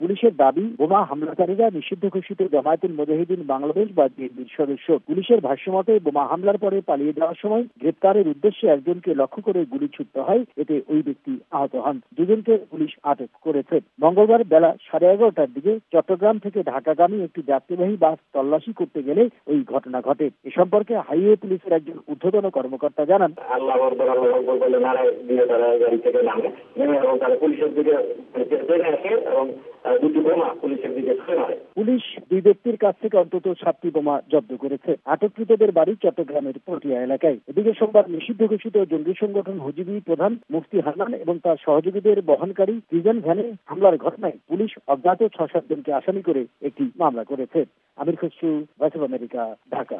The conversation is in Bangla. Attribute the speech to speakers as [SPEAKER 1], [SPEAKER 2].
[SPEAKER 1] পুলিশের দাবি, বোমা হামলাকারীরা নিষিদ্ধ ঘোষিত জামায়াতুল মুজাহিদিন বাংলাদেশ বা বিএনপির সদস্য। পুলিশের ভাষ্যমতে বোমা হামলার পরে পালিয়ে যাওয়ার সময় গ্রেপ্তারের উদ্দেশ্যে একজনকে লক্ষ্য করে গুলি ছুটতে হয়। এতে ওই ব্যক্তি আহত হন। দুজনকে পুলিশ আটক করেছে। মঙ্গলবার বেলা 11:30টার দিকে চট্টগ্রাম থেকে ঢাকাগামী একটি যাত্রীবাহী বাস তল্লাশি করতে গেলে ওই ঘটনা ঘটে। এ সম্পর্কে হাইওয়ে পুলিশের একজন ঊর্ধ্বতন কর্মকর্তা জানান, পুলিশ দুই ব্যক্তির কাছ থেকে অন্তত 7টি বোমা জব্দ করেছে। আটককৃতদের বাড়ি চট্টগ্রামের পটিয়া এলাকায়। এদিকে সোমবার নিষিদ্ধ ঘোষিত জঙ্গি সংগঠন হুজিবি প্রধান মুফতি হান্নান এবং তার সহযোগীদের বহনকারী প্রিজন ভ্যানে হামলার ঘটনায় পুলিশ অজ্ঞাত 6-7 জনকে আসামি করে একটি মামলা করেছে। Amir Khasru, Voice of America, Dhaka.